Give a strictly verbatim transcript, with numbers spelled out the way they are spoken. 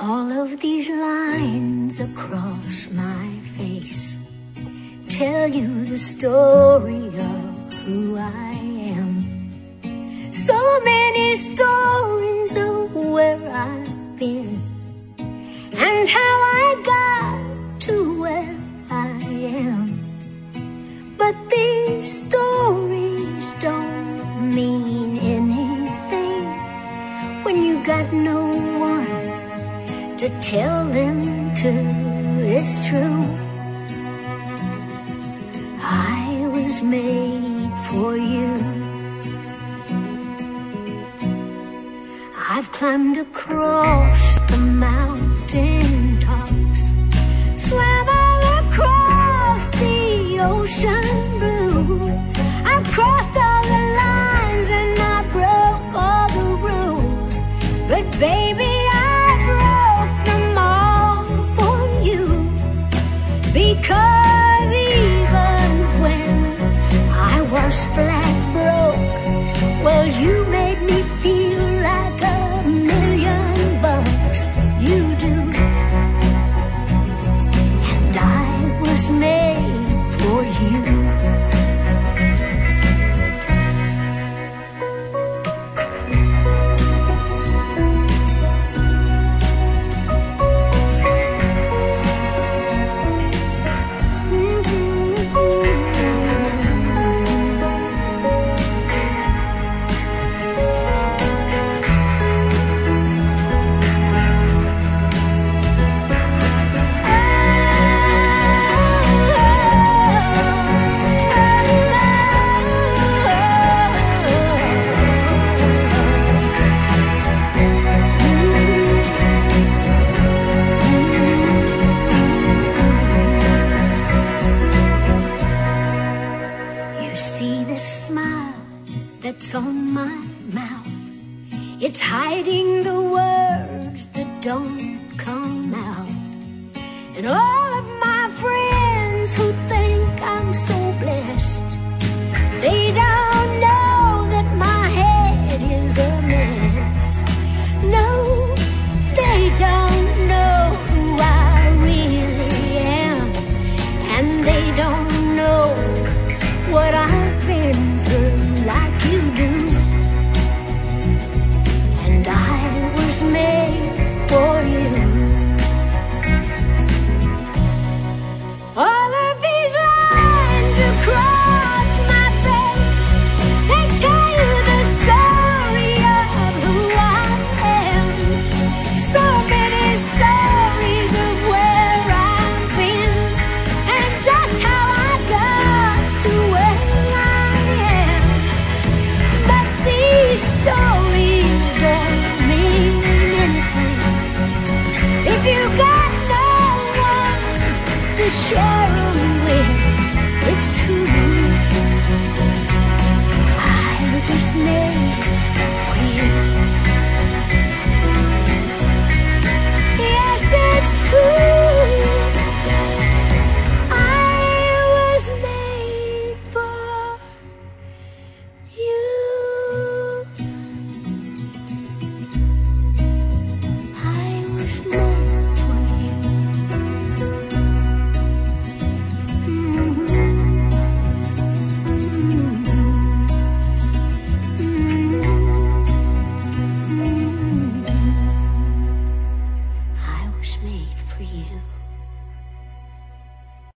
All of these lines across my face tell you the story of who I am. So many stories of where I've been and how I got to where I am. But these stories don't mean anything when you got no one to tell them to. It's true, I was made for you. I've climbed across the mountain tops, swam all across the ocean blue. I've crossed all the lines and I broke all the rules, but baby, because even when I was flat broke, well, you made me feel like a million bucks. You do. And I was made for you. That's on my mouth, it's hiding the words that don't come out. And all of my friends who think I'm so blessed, they don't know that my head is a mess. No, they don't know who I really am, and they don't know what I've been through like you do. And I was made for you. All of these lines across my face, they tell you the story of who I am. So many stories of where I've been and just how I got to where I am. But these stories don't mean anything if you got no one to share them with. It's true, I was made for you. Yes, it's true, I was made for you. I was made for you. I was made for you.